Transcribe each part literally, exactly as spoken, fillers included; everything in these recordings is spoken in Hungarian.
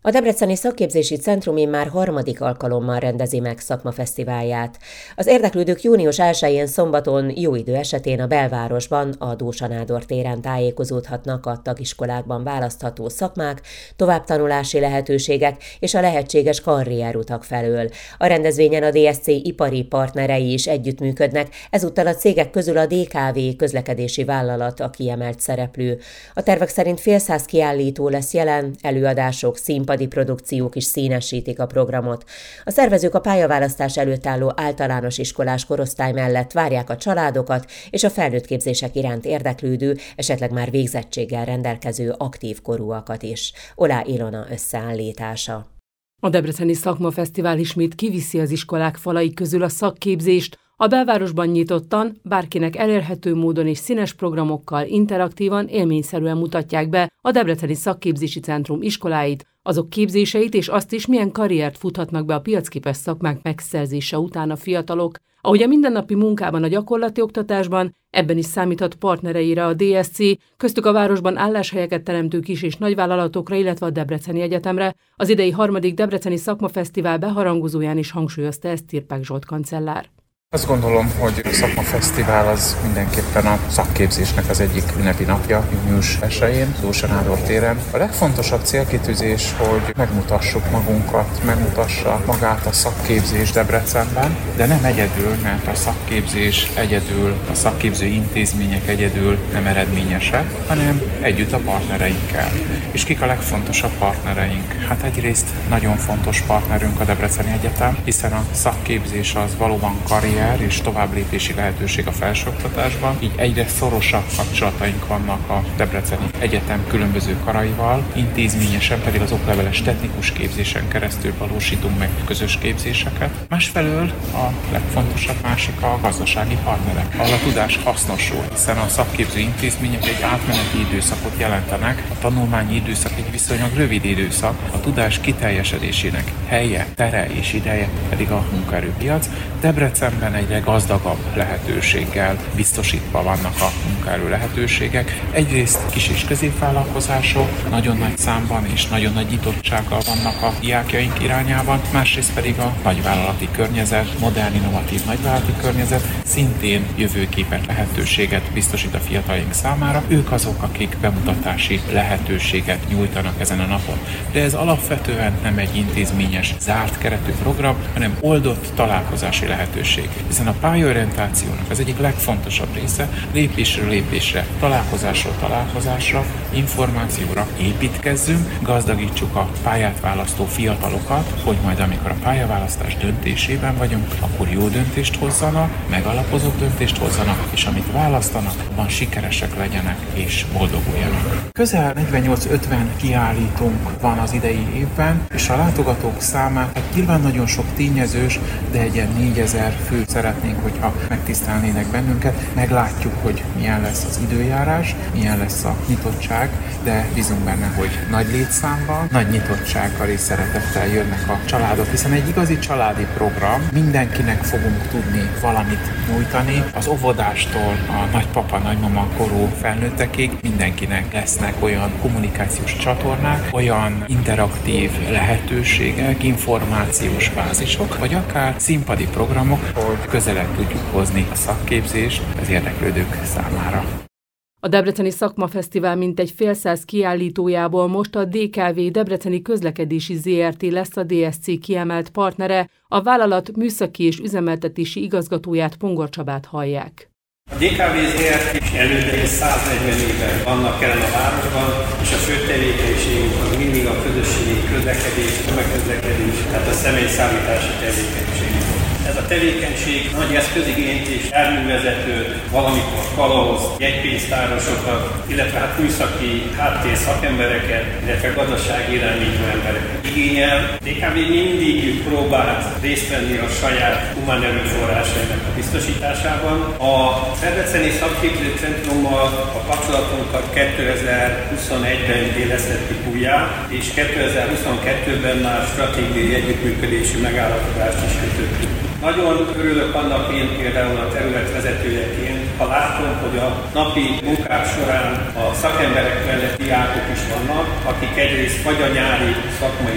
A Debreceni Szakképzési Centrum immár harmadik alkalommal rendezi meg szakmafesztiválját. Az érdeklődők június elsején szombaton jó idő esetén a belvárosban, a Dósa Nádor téren tájékozódhatnak a tagiskolákban választható szakmák, továbbtanulási lehetőségek és a lehetséges karrierutak felől. A rendezvényen a dé es cé ipari partnerei is együttműködnek, ezúttal a cégek közül a dé ká vé közlekedési vállalat a kiemelt szereplő. A tervek szerint fél száz kiállító lesz jelen, előadások, színpadi produkciók is színesítik a programot. A szervezők a pályaválasztás előtt álló általános iskolás korosztály mellett várják a családokat és a felnőtt képzések iránt érdeklődő, esetleg már végzettséggel rendelkező aktív korúakat is. Olá Ilona összeállítása. A Debreceni Szakmafesztivál ismét kiviszi az iskolák falai közül a szakképzést. A belvárosban nyitottan, bárkinek elérhető módon és színes programokkal interaktívan, élményszerűen mutatják be a Debreceni Szakképzési Centrum iskoláit, azok képzéseit és azt is, milyen karriert futhatnak be a piacképes szakmák megszerzése után a fiatalok. Ahogy a mindennapi munkában, a gyakorlati oktatásban, ebben is számíthat partnereire a dé es cé, köztük a városban álláshelyeket teremtő kis- és nagyvállalatokra, illetve a Debreceni Egyetemre. Az idei harmadik Debreceni Szakmafesztivál beharangozóján is hangsúlyozta ezt Tirpák Zsolt kancellár. Azt gondolom, hogy a szakmafesztivál az mindenképpen a szakképzésnek az egyik ünnepi napja, június elsején, Dósa Nádor téren. A legfontosabb célkitűzés, hogy megmutassuk magunkat, megmutassa magát a szakképzés Debrecenben, de nem egyedül, mert a szakképzés egyedül, a szakképző intézmények egyedül nem eredményesek, hanem együtt a partnereinkkel. És kik a legfontosabb partnereink? Hát egyrészt nagyon fontos partnerünk a Debreceni Egyetem, hiszen a szakképzés az valóban karrier és továbblépési lehetőség a felsőoktatásban, így egyre szorosabb kapcsolataink vannak a Debreceni Egyetem különböző karaival, intézményesen pedig az okleveles technikus képzésen keresztül valósítunk meg közös képzéseket. Másfelől a legfontosabb másik a gazdasági partnerek, ahol a tudás hasznosul, hiszen a szakképző intézmények egy átmeneti időszakot jelentenek, a tanulmányi időszak egy viszonylag rövid időszak, a tudás kiteljesedésének helye, tere és ideje pedig a munkaerőpiac. Debrecenben egyre gazdagabb lehetőséggel biztosítva vannak a munkaerő lehetőségek. Egyrészt kis- és középvállalkozások nagyon nagy számban és nagyon nagy nyitottsággal vannak a diákjaink irányában, másrészt pedig a nagyvállalati környezet, modern, innovatív nagyvállalati környezet szintén jövőképet, lehetőséget biztosít a fiataljaink számára. Ők azok, akik bemutatási lehetőséget nyújtanak ezen a napon. De ez alapvetően nem egy intézményes, zárt keretű program, hanem oldott találkozási lehetőség. Hiszen a pályaorientációnak az egyik legfontosabb része lépésről lépésre, találkozásról találkozásra, információra építkezzünk, gazdagítsuk a pályát választó fiatalokat, hogy majd amikor a pályaválasztás döntésében vagyunk, akkor jó döntést hozzanak, megalapozott döntést hozzanak, és amit választanak, abban sikeresek legyenek és boldoguljanak. Közel negyvennyolc-ötven kiállítónk van az idei évben, és a látogatók számát hát nyilván nagyon sok tényezős, de egy ilyen négyezer fő szeretnénk, hogyha megtisztelnének bennünket. Meglátjuk, hogy milyen lesz az időjárás, milyen lesz a nyitottság, de bízunk benne, hogy nagy létszámban, nagy nyitottsággal és szeretettel jönnek a családok, hiszen egy igazi családi program, mindenkinek fogunk tudni valamit nyújtani, az óvodástól a nagypapa, nagymama korú felnőttekig mindenkinek lesznek olyan kommunikációs csatornák, olyan interaktív lehetőségek, információs bázisok, vagy akár színpadi programok, hogy közelebb tudjuk hozni a szakképzést az érdeklődők számára. A Debreceni Szakmafesztivál mintegy fél száz kiállítójából most a dé ká vé Debreceni Közlekedési zé er té lesz a dé es cé kiemelt partnere, a vállalat műszaki és üzemeltetési igazgatóját, Pongor Csabát hallják. A dé ká vé zé er té elődei száznegyven éve vannak jelen a városban, és a fő tevékenységünk az mindig a közösségi közlekedés, tömegközlekedés, tehát a személyszállítási tevékenység. Ez a tevékenység nagy eszközigényt és járművezetőt, valamikor kalauzt, jegypénztárosokat, illetve hát műszaki háttér szakembereket, illetve gazdasági irányító embereket igényel. dé ká vé mindig próbált részt venni a saját humán erőforrásainak a biztosításában. A Debreceni Szakképző Centrummal a kapcsolatunkat kétezer-huszonegyben élesztettük újjá, és kétezer-huszonkettőben már stratégiai együttműködési megállapodást is kötöttük. Nagyon örülök annak én például a terület vezetőjeként, ha látom, hogy a napi munkák során a szakemberek mellett diákok is vannak, akik egyrészt vagy a nyári szakmai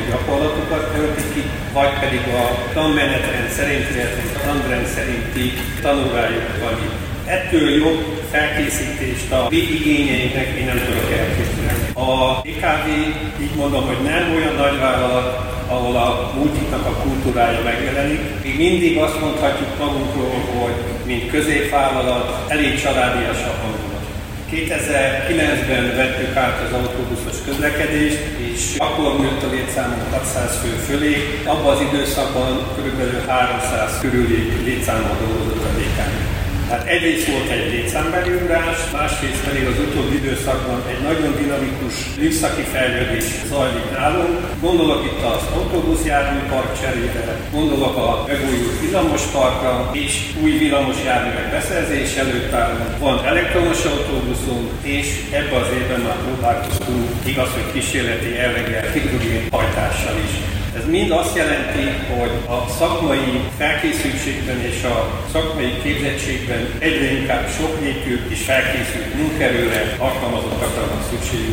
gyakorlatokat töltik ki, vagy pedig a tanmenetrend szerint, illetve a tanrend szerinti tanulmányokkal. Ettől jobb felkészítést a mi igényeinknek én nem tudok elképzelni. A dé ká vé, így mondom, hogy nem olyan nagyvállalat, ahol a multiknak a kultúrája megjelenik. Még mindig azt mondhatjuk magunkról, hogy mint középvállalat elég családias a hangulat. kétezer-kilencben vettük át az autóbuszos közlekedést, és akkor nőtt a létszámunk hatszáz fő fölé. Abban az időszakban kb. háromszáz körüli létszámmal dolgozott a dé ká vé. Tehát egyrészt volt egy létszámbeli ugrás, másrészt pedig az utóbbi időszakban egy nagyon dinamikus műszaki fejlődés zajlik nálunk. Gondolok itt az autóbuszjárműpark cserére, gondolok a megújult villamosparkra, és új villamosjárművek beszerzés előtt állunk. Van elektromos autóbuszunk, és ebbe az évben már próbálkoztunk, igaz, hogy kísérleti jelleggel hidrogén hajtással is. Ez mind azt jelenti, hogy a szakmai felkészültségben és a szakmai képzettségben egyre inkább sokrétű és felkészült munkaerőre, alkalmazottakra van szükségünk.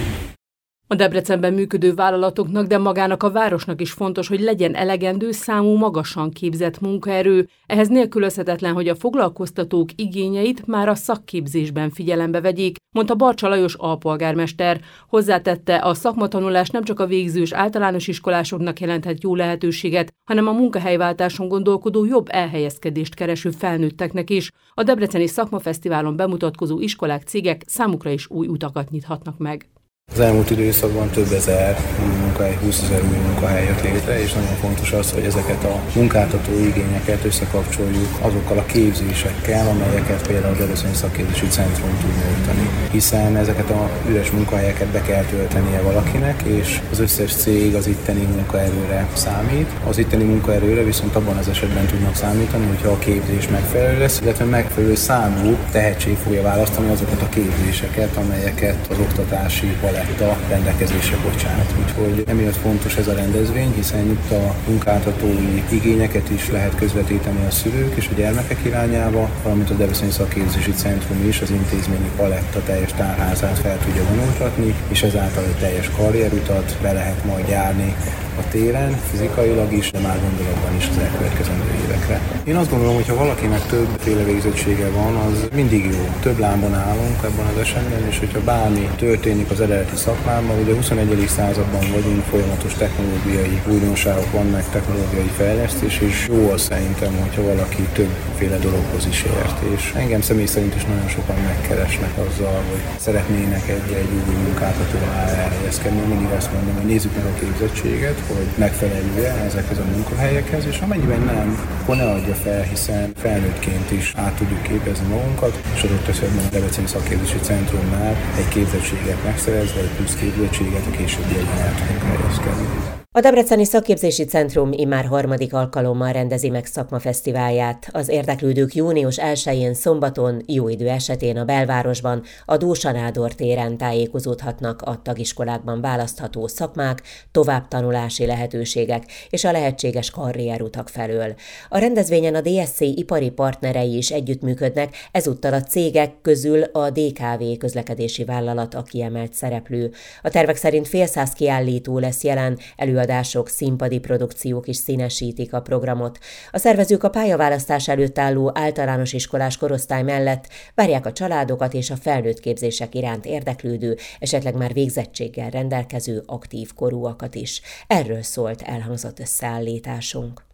A Debrecenben működő vállalatoknak, de magának a városnak is fontos, hogy legyen elegendő számú magasan képzett munkaerő. Ehhez nélkülözhetetlen, hogy a foglalkoztatók igényeit már a szakképzésben figyelembe vegyék, mondta Barcsa Lajos alpolgármester. Hozzátette, a szakmatanulás nem csak a végzős általános iskolásoknak jelenthet jó lehetőséget, hanem a munkahelyváltáson gondolkodó jobb elhelyezkedést kereső felnőtteknek is. A Debreceni Szakmafesztiválon bemutatkozó iskolák, cégek számukra is új utakat nyithatnak meg. Az elmúlt időszakban több ezer új munkahely, húszezer új munkahely jött létre, és nagyon fontos az, hogy ezeket a munkáltató igényeket összekapcsoljuk azokkal a képzésekkel, amelyeket például a Debreceni Szakképzési Centrum tud nyújtani. Hiszen ezeket a üres munkahelyeket be kell töltenie valakinek, és az összes cég az itteni munkaerőre számít. Az itteni munkaerőre viszont abban az esetben tudnak számítani, hogyha a képzés megfelelő lesz, illetve megfelelő számú tehetség fogja választani azokat a képzéseket, amelyeket az oktatási a rendelkezésre bocsánat. Úgyhogy emiatt fontos ez a rendezvény, hiszen itt a munkáltatói igényeket is lehet közvetíteni a szülők és a gyermekek irányába, valamint a Debreceni Szakképzési Centrum is az intézményi paletta teljes tárházát fel tudja vonultatni, és ezáltal egy teljes karrierutat be lehet majd járni a téren, fizikailag is, de már gondolatban is az elkövetkezendő évekre. Én azt gondolom, hogy ha valakinek többféle végzettsége van, az mindig jó. Több lábon állunk ebben az esetben, és hogyha bármi történik az eredeti szakmában, ugye a huszonegyedik században vagyunk, folyamatos technológiai újdonságok vannak, technológiai fejlesztés, és jó az szerintem, hogyha valaki többféle dologhoz is ért. És engem személy szerint is nagyon sokan megkeresnek azzal, hogy szeretnének egy-egy új munkáltatónál elhelyezkedni. Mindig azt mondom, hogy nézzük meg a képzettséget, hogy megfelelő-e ezekhez a munkahelyekhez, és amennyiben nem, akkor ne adja fel, hiszen felnőttként is át tudjuk képezni magunkat, és adott esetben a Debreceni Szakképzési Centrumnál egy képzettséget megszerezve, egy plusz képzettséget a későbbiekben el tudunk helyezkedni. A Debreceni Szakképzési Centrum immár harmadik alkalommal rendezi meg szakmafesztiválját. Az érdeklődők június elsején szombaton, jó idő esetén a belvárosban, a Dósa Nádor téren tájékozódhatnak a tagiskolákban választható szakmák, továbbtanulási lehetőségek és a lehetséges karrierutak felől. A rendezvényen a dé es cé ipari partnerei is együttműködnek, ezúttal a cégek közül a dé ká vé közlekedési vállalat a kiemelt szereplő. A tervek szerint fél száz kiállító lesz jelen, előadások, színpadi produkciók is színesítik a programot. A szervezők a pályaválasztás előtt álló általános iskolás korosztály mellett várják a családokat és a felnőtt képzések iránt érdeklődő, esetleg már végzettséggel rendelkező aktív korúakat is. Erről szólt elhangzott összeállításunk.